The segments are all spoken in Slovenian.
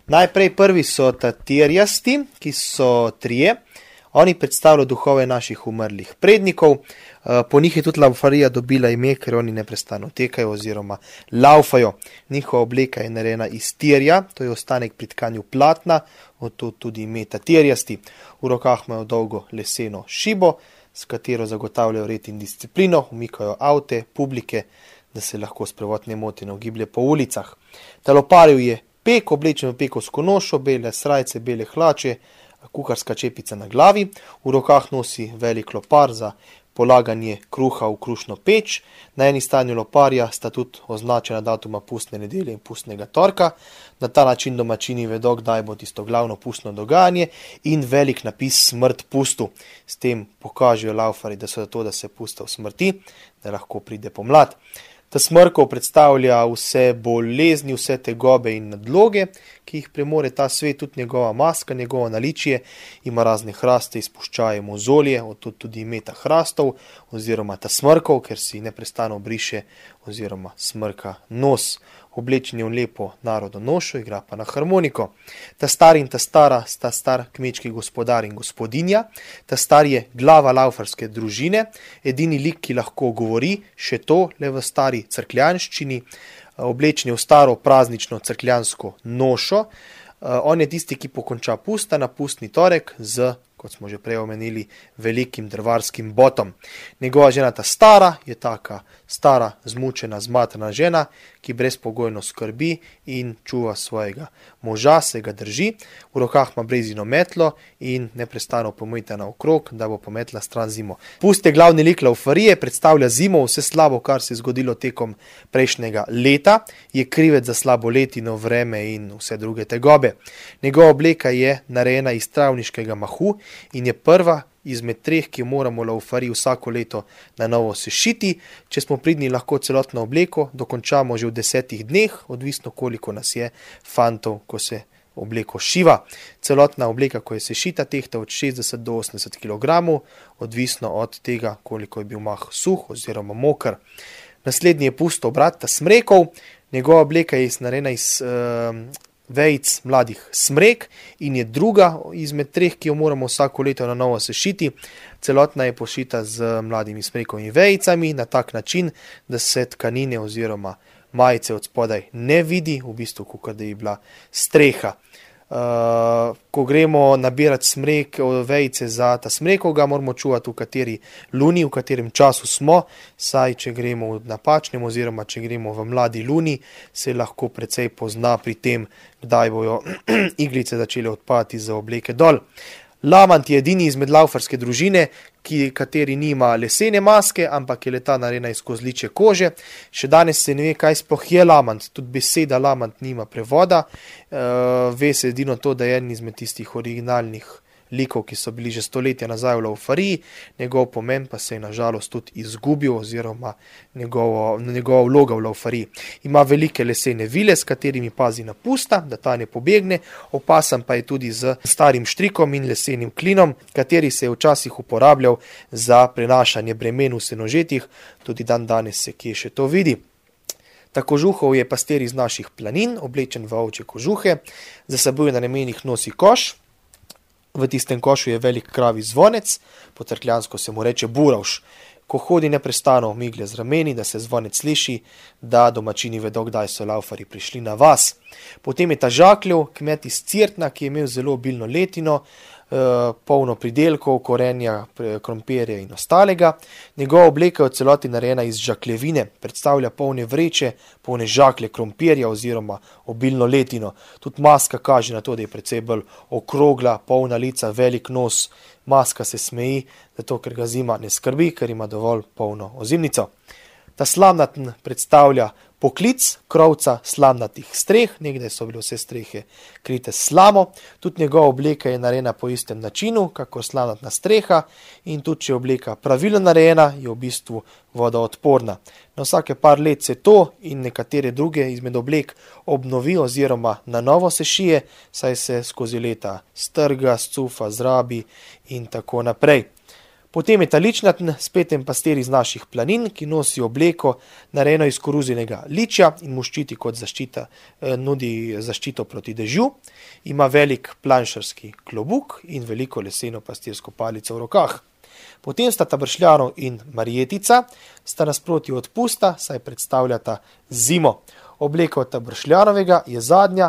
Najprej prvi so tatirjasti, ki so trije. Oni predstavljajo duhove naših umrlih prednikov. Po njih je tudi laufarija dobila ime, ker oni neprestano tekajo oziroma laufajo. Njihova obleka je narejena iz tirja, to je ostanek pri tkanju platna, od tudi ime tatirjasti. V rokah imajo dolgo leseno šibo, s katero zagotavljajo red in disciplino, umikajo avte, publike, da se lahko sprevod nemoteno giblje po ulicah. Taloparjev je pek, oblečen v pekovsko nošo, bele srajce, bele hlače, kuharska čepica na glavi, v rokah nosi velik lopar za polaganje kruha v krušno peč. Na eni strani loparja sta tudi označena datuma pustne nedelje in pustnega torka. Na ta način domačini vedo, kdaj bo tisto glavno pustno dogajanje, in velik napis smrt pustu. S tem pokažejo laufarji, da so za to, da se pusta smrti, da lahko pride pomlad. Ta smrkov predstavlja vse bolezni, vse tegobe in nadloge, ki jih premore ta svet, tudi njegova maska, njegovo naličje, ima razne hraste, izpuščaje mozolje, od tudi ime ta hrastov oziroma ta smrkov, ker si neprestano briše oziroma smrka nos. Oblečen je v lepo narodno nošo, igra pa na harmoniko. Ta star in ta stara sta star kmečki gospodar in gospodinja. Ta star je glava laufarske družine, edini lik, ki lahko govori, še to le v stari crkljanščini, oblečen je v staro praznično crkljansko nošo. On je tisti, ki pokonča pusta na pustni torek z, kot smo že prej omenili, velikim drvarskim botom. Njegova žena ta stara je taka stara, zmučena, zmatrana žena, ki brezpogojno skrbi in čuva svojega moža, se ga drži. V rokah ima brezino metlo in neprestano pometa naokrog, da bo pometla stran zimo. Pust je glavni lik laufarije, predstavlja zimo, vse slabo, kar se je zgodilo tekom prejšnjega leta, je krivec za slabo letino, vreme in vse druge tegobe. Njegova obleka je narejena iz travniškega mahu in je prva izmed treh, ki jo moramo laufariji vsako leto na novo sešiti. Če smo pridni, lahko celotno obleko dokončamo že v 10 dneh, odvisno koliko nas je fantov, ko se obleko šiva. Celotna obleka, ko je sešita, tehta od 60 do 80 kg, odvisno od tega, koliko je bil mah suh oziroma moker. Naslednji je pust obrat, ta smrekov. Njegova obleka je narejena iz vejic mladih smrek in je druga izmed treh, ki jo moramo vsako leto na novo sešiti. Celotna je pošita z mladimi smrekovimi vejicami na tak način, da se tkanine oziroma majice od spodaj ne vidi, v bistvu kot da je bila streha. Ko gremo nabirati smrek, vejice za ta smrekov, ga moramo čuvati v kateri luni, v katerem času smo, saj če gremo v napačnem oziroma če gremo v mladi luni, se lahko precej pozna pri tem, kdaj bojo iglice začele odpadati za obleke dol. Lamant je edini izmed laufarske družine, kateri nima lesene maske, ampak je leta narejena iz kozličje kože. Še danes se ne ve, kaj sploh je lamant, tudi beseda lamant nima prevoda. Ve se edino to, da je en izmed tistih originalnih likov, ki so bili že stoletja nazaj v laufariji, njegov pomen pa se je nažalost tudi izgubil oziroma njegova vloga v laufariji. Ima velike lesene vile, s katerimi pazi na pusta, da ta ne pobegne, opasan pa je tudi z starim štrikom in lesenim klinom, kateri se je včasih uporabljal za prenašanje bremen v senožetih, tudi dan danes se kje še to vidi. Ta kožuhov je pastir iz naših planin, oblečen v ovčje kožuhe, za seboj na ramenih nosi koš. V tistem košu je velik kravi zvonec, po crkljansko se mu reče buravš. Ko hodi neprestano miglje z rameni, da se zvonec sliši, da domačini vedo, kdaj so laufarji prišli na vas. Potem je ta žakljev, kmet iz Cirtna, ki je imel zelo obilno letino, polno pridelkov, korenja, krompirja in ostalega. Njegova obleka je v celoti narejena iz žakljevine, predstavlja polne vreče, polne žaklje krompirja oziroma obilno letino. Tudi maska kaže na to, da je precej bolj okrogla, polna lica, velik nos. Maska se smeji, zato ker ga zima ne skrbi, ker ima dovolj polno ozimnico. Ta slamnaten predstavlja poklic krovca slamnatih streh, nekdaj so bile vse strehe krite s slamo, tudi njegova obleka je narejena po istem načinu, kako slamnatna streha, in tudi če je obleka pravilno narejena, je v bistvu vodoodporna. Na vsake par let se to in nekatere druge izmed oblek obnovi oziroma na novo se šije, saj se skozi leta strga, scufa, zrabi in tako naprej. Potem je ta ličnatn, spet en pastir iz naših planin, ki nosi obleko narejeno iz koruzinega ličja in mu ščiti kot zaščita, nudi zaščito proti dežju. Ima velik planšarski klobuk in veliko leseno pastirsko palico v rokah. Potem sta ta Bršljanov in Marjetica, sta nasproti od pusta, saj predstavljata zimo. Obleka ta Bršljanovega je zadnja,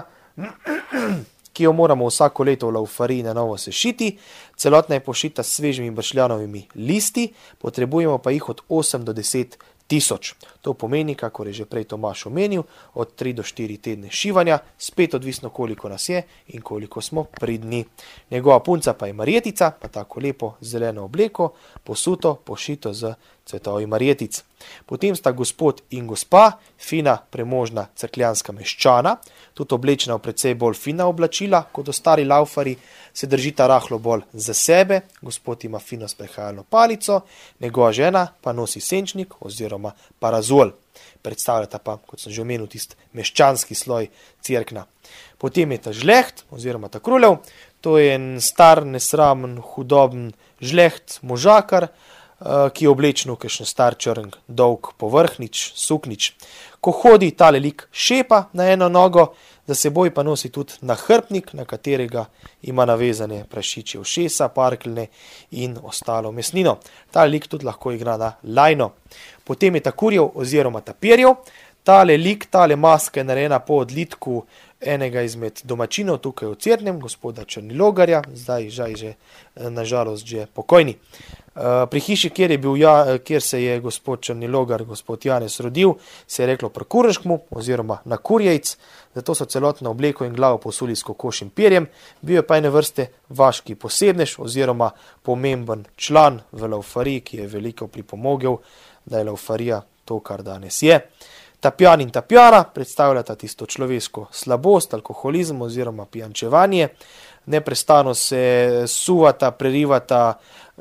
ki jo moramo vsako leto v laufariji na novo sešiti. Celotna je pošita s svežimi bršljanovimi listi, potrebujemo pa jih od 8 do 10 tisoč. To pomeni, kakor je že prej Tomaž omenil, od 3 do 4 tedne šivanja, spet odvisno koliko nas je in koliko smo pridni. Njegova punca pa je Marjetica, pa tako lepo zeleno obleko, posuto, pošito z cvetovi marjetic. Potem sta gospod in gospa, fina, premožna cerkljanska meščana, tudi oblečena v precej bolj fina oblačila, kot ostali laufari, se držita rahlo bolj za sebe. Gospod ima fino sprehajalno palico, njegova žena pa nosi senčnik oziroma parazol. Predstavljata pa, kot sem že omenil, tist meščanski sloj cerkna. Potem je ta žleht oziroma ta kruljev, to je en star, nesramen, hudoben žleht možakar, ki je oblečen v kakšen star črn dolg povrhnič, suknič. Ko hodi, tale lik šepa na eno nogo, za seboj pa nosi tudi nahrbtnik, na katerega ima navezane prašičje ušesa, parkeljne in ostalo mesnino. Tale lik tudi lahko igra na lajno. Potem je ta kurjev oziroma ta perjev. Tale lik, tale maska je narejena po odlitku enega izmed domačinov tukaj v Cerknem, gospoda Črnilogarja, zdaj že nažalost že pokojni. Pri hiši, kjer se je gospod Črnilogar, gospod Janez rodil, se je reklo Prkurškmu oziroma na Kurjejc, zato so celotno obleko in glavo posuli s kokošjim perjem. Bil je pa ene vrste vaški posebnež oziroma pomemben član v laufariji, ki je veliko pripomogel, da je laufarija to, kar danes je. Tapjan in Tapjana predstavljata tisto človeško slabost, alkoholizem oziroma pijančevanje. Neprestano se suvata, prerivata,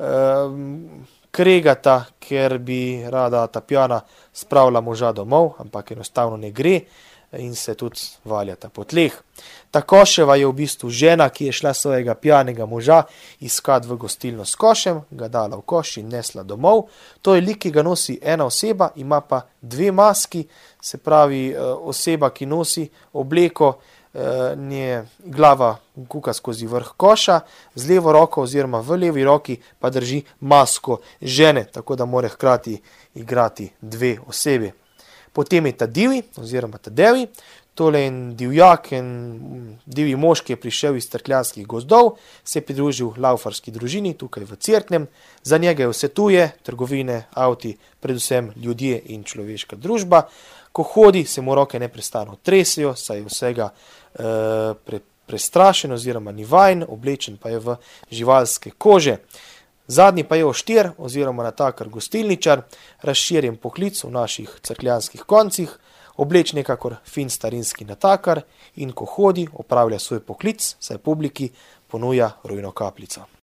kregata, ker bi rada Tapjana spravila moža domov, ampak enostavno ne gre in se tudi valjata po tleh. Ta Koševa je v bistvu žena, ki je šla svojega pijanega moža iskat v gostilno s košem, ga dala v koš in nesla domov. To je lik, ki ga nosi ena oseba, ima pa dve maski, se pravi oseba, ki nosi obleko, nje glava kuka skozi vrh koša, z levo roko oziroma v levi roki pa drži masko žene, tako da mora hkrati igrati dve osebi. Potem je ta Divi oziroma ta Devi, tole en divjak, en divji mož, ki je prišel iz cerkljanskih gozdov, se je pridružil laufarski družini tukaj v Cerknem. Za njega je vse tuje, trgovine, avti, predvsem ljudje in človeška družba. Ko hodi, se mu roke neprestano tresijo, saj je vsega prestrašen oziroma ni vajen, oblečen pa je v živalske kože. Zadnji pa je oštir oziroma natakar gostilničar, razširjen poklic v naših cerkljanskih koncih, oblečen je kakor fin starinski natakar in ko hodi, opravlja svoj poklic, saj publiki ponuja rujno kapljico.